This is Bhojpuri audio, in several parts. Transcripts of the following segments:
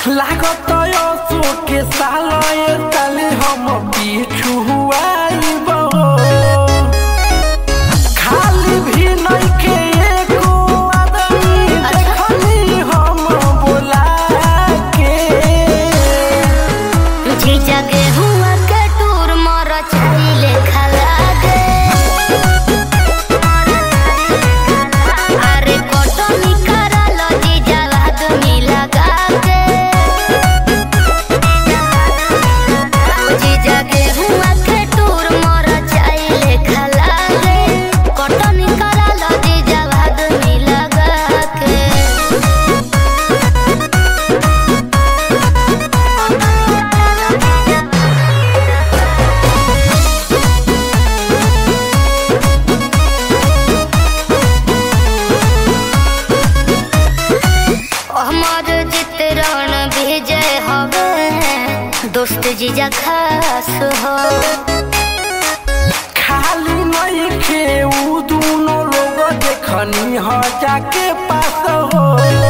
लागत असो के साल साले हम पीछू आइब खाली भी नइखे एको आदमी देखली हम बोला के जी जगे हुआ के टूर मर चाइले खला गे अरे कटनी करल जी जवाद मिला गा के जी जगे हुआ के टूर मर चाइले खला गे कटनी करल जी जवाद मिला गा के हमार चित्रण विजय हवे दोस्त जीजा खास हो खाली नइखे उ दोनों लोग देखनी ह जाके पास हो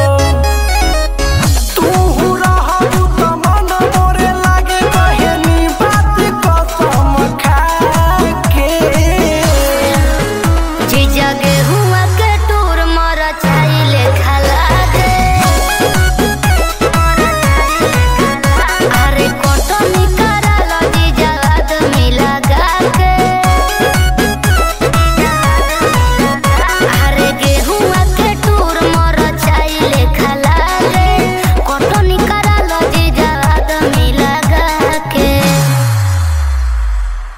तू रहबू त मन मोरे लागे कहनी बात कसम खा के जी जगे